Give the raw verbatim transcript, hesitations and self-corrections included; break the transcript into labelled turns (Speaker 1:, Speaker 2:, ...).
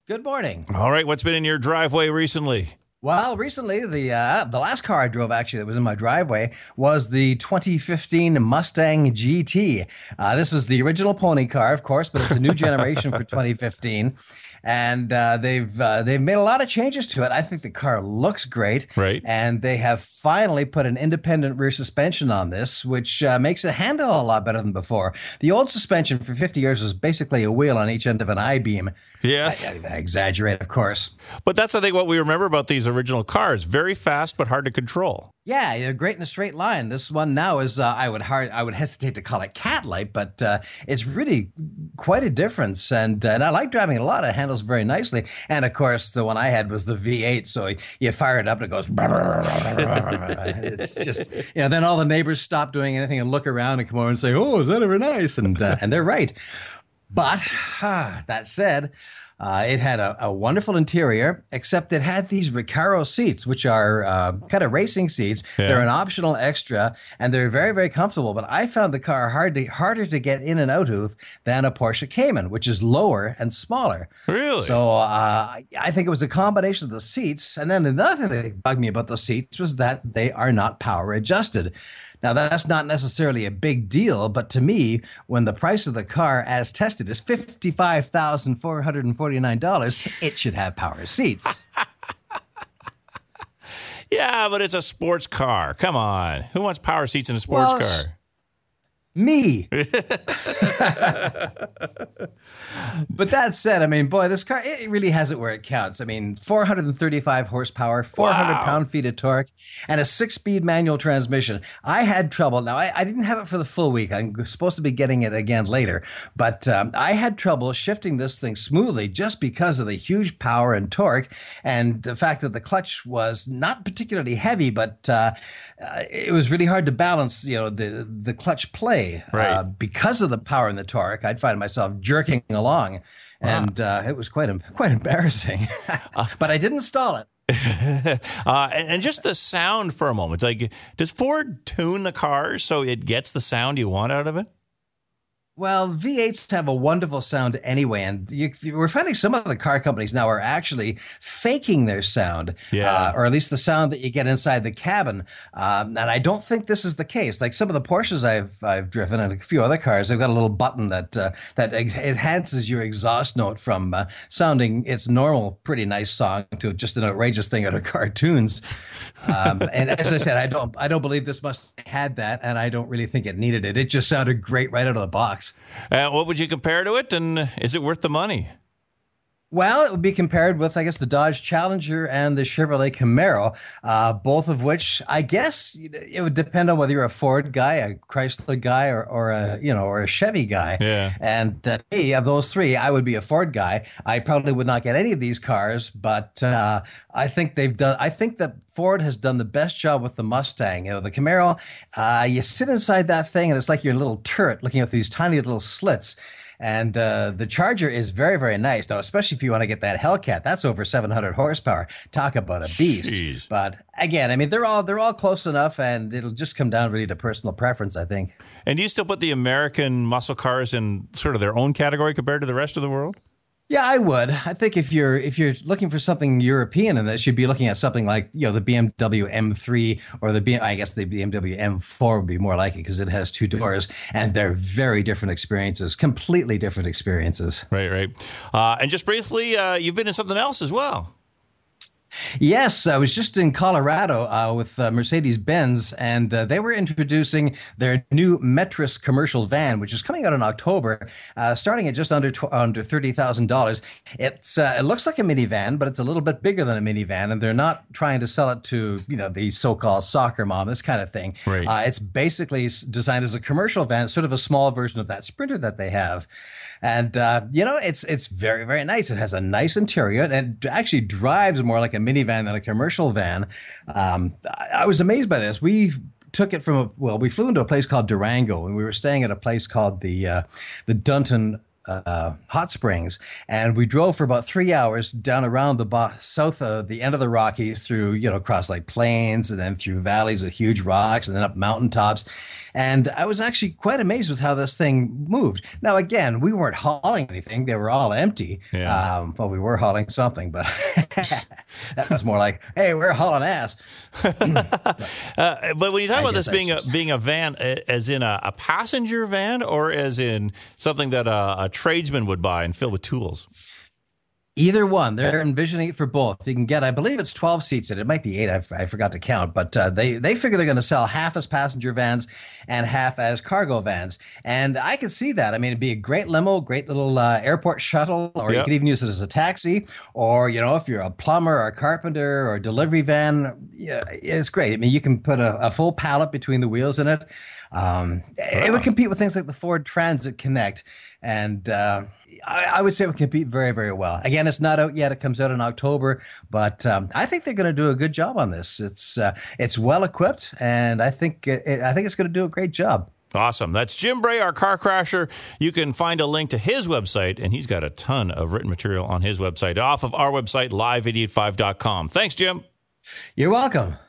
Speaker 1: Good morning.
Speaker 2: All right, what's been in your driveway recently?
Speaker 1: Well, recently, the uh, the last car I drove actually that was in my driveway was the twenty fifteen Mustang G T. Uh, this is the original pony car, of course, but it's a new generation for twenty fifteen. And uh, they've uh, they've made a lot of changes to it. I think the car looks great.
Speaker 2: Right.
Speaker 1: And they have finally put an independent rear suspension on this, which uh, makes it handle a lot better than before. The old suspension for fifty years was basically a wheel on each end of an I-beam.
Speaker 2: Yes.
Speaker 1: I, I exaggerate, of course.
Speaker 2: But that's, I think, what we remember about these original cars. Very fast, but hard to control.
Speaker 1: Yeah, you're great in a straight line. This one now is, uh, I would hard, I would hesitate to call it cat-like, but uh, it's really quite a difference. And, uh, and I like driving it a lot. It handles very nicely. And of course, the one I had was the V eight. So you fire it up and it goes. It's just, you know, then all the neighbors stop doing anything and look around and come over and say, "Oh, is that ever nice?" And uh, and they're right. But ah, that said, uh, it had a, a wonderful interior, except it had these Recaro seats, which are uh, kind of racing seats.
Speaker 2: Yeah.
Speaker 1: They're an optional extra, and they're very, very comfortable. But I found the car hard to, harder to get in and out of than a Porsche Cayman, which is lower and smaller.
Speaker 2: Really?
Speaker 1: So uh, I think it was a combination of the seats. And then another thing that bugged me about the seats was that they are not power adjusted. Now, that's not necessarily a big deal, but to me, when the price of the car as tested is fifty-five thousand four hundred forty-nine dollars, it should have power seats.
Speaker 2: Yeah, but it's a sports car. Come on. Who wants power seats in a sports
Speaker 1: Well,
Speaker 2: car?
Speaker 1: Me. But that said, I mean, boy, this car, it really has it where it counts. I mean, four hundred thirty-five horsepower, four hundred
Speaker 2: Wow.
Speaker 1: pound-feet of torque, and a six-speed manual transmission. I had trouble. Now, I, I didn't have it for the full week. I'm supposed to be getting it again later. But um, I had trouble shifting this thing smoothly just because of the huge power and torque and the fact that the clutch was not particularly heavy, but uh, uh, it was really hard to balance, you know, the, the clutch play.
Speaker 2: Right.
Speaker 1: Uh, because of the power and the torque, I'd find myself jerking along, and uh, it was quite quite embarrassing. But I didn't stall it.
Speaker 2: uh, and, and just the sound for a moment. Like, does Ford tune the car so it gets the sound you want out of it?
Speaker 1: Well, V eights have a wonderful sound anyway, and you, we're finding some of the car companies now are actually faking their sound,
Speaker 2: Yeah.
Speaker 1: uh, or at least the sound that you get inside the cabin. Um, and I don't think this is the case. Like some of the Porsches I've I've driven and a few other cars, they've got a little button that uh, that ex- enhances your exhaust note from uh, sounding its normal, pretty nice song to just an outrageous thing out of cartoons. Um, and as I said, I don't I don't believe this must have had that, and I don't really think it needed it. It just sounded great right out of the box.
Speaker 2: Uh, what would you compare to it, and is it worth the money?
Speaker 1: Well, it would be compared with, I guess, the Dodge Challenger and the Chevrolet Camaro, uh, both of which, I guess, it would depend on whether you're a Ford guy, a Chrysler guy, or, or a you know, or a Chevy guy.
Speaker 2: Yeah.
Speaker 1: And uh, me, of those three, I would be a Ford guy. I probably would not get any of these cars, but uh, I think they've done. I think that Ford has done the best job with the Mustang. You know, the Camaro, uh, you sit inside that thing, and it's like you're a little turret looking at these tiny little slits. And uh, the Charger is very, very nice. Now, especially if you want to get that Hellcat, that's over seven hundred horsepower. Talk about a beast.
Speaker 2: Jeez.
Speaker 1: But again, I mean, they're all they're all close enough, and it'll just come down really to personal preference, I think.
Speaker 2: And do you still put the American muscle cars in sort of their own category compared to the rest of the world?
Speaker 1: Yeah, I would. I think if you're if you're looking for something European in this, you'd be looking at something like, you know, the B M W M three or the B, I guess the B M W M four would be more like it because it has two doors, and they're very different experiences, completely different experiences.
Speaker 2: Right, right. Uh, and just briefly, uh, you've been in something else as well.
Speaker 1: Yes, I was just in Colorado uh, with uh, Mercedes-Benz, and uh, they were introducing their new Metris commercial van, which is coming out in October, uh, starting at just under tw- under thirty thousand dollars. It's uh, it looks like a minivan, but it's a little bit bigger than a minivan, and they're not trying to sell it to, you know, the so-called soccer mom, this kind of thing.
Speaker 2: Right.
Speaker 1: Uh, it's basically s- designed as a commercial van, sort of a small version of that Sprinter that they have. And, uh, you know, it's it's very, very nice. It has a nice interior and it actually drives more like a minivan than a commercial van. Um, I, I was amazed by this. We took it from, a, well, we flew into a place called Durango, and we were staying at a place called the uh, the Dunton uh, hot springs, and we drove for about three hours down around the bo- south of the end of the Rockies through, you know, across like plains and then through valleys of huge rocks and then up mountaintops. And I was actually quite amazed with how this thing moved. Now, again, we weren't hauling anything. They were all empty.
Speaker 2: Yeah.
Speaker 1: Um, well, we were hauling something, but that was more like, hey, we're hauling ass.
Speaker 2: uh, but when you talk
Speaker 1: I
Speaker 2: about
Speaker 1: guess
Speaker 2: this
Speaker 1: I
Speaker 2: being a
Speaker 1: should-
Speaker 2: being a van, uh, as in a, a passenger van, or as in something that a, a tradesman would buy and fill with tools?
Speaker 1: Either one. They're envisioning it for both. You can get, I believe it's twelve seats, and it might be eight. I, I forgot to count, but uh, they, they figure they're going to sell half as passenger vans and half as cargo vans. And I can see that. I mean, it'd be a great limo, great little uh, airport shuttle, or
Speaker 2: Yep.
Speaker 1: you could even use it as a taxi. Or, you know, if you're a plumber or a carpenter or a delivery van, yeah, it's great. I mean, you can put a, a full pallet between the wheels in it. Um, It would compete with things like the Ford Transit Connect. And uh, I, I would say it would compete very, very well. Again, it's not out yet. It comes out in October, but um, I think they're going to do a good job on this. It's uh, it's well equipped, and I think it, I think it's going to do a great job.
Speaker 2: Awesome. That's Jim Bray, our car crasher. You can find a link to his website, and he's got a ton of written material on his website off of our website, live eight eight five dot com. Thanks, Jim.
Speaker 1: You're welcome.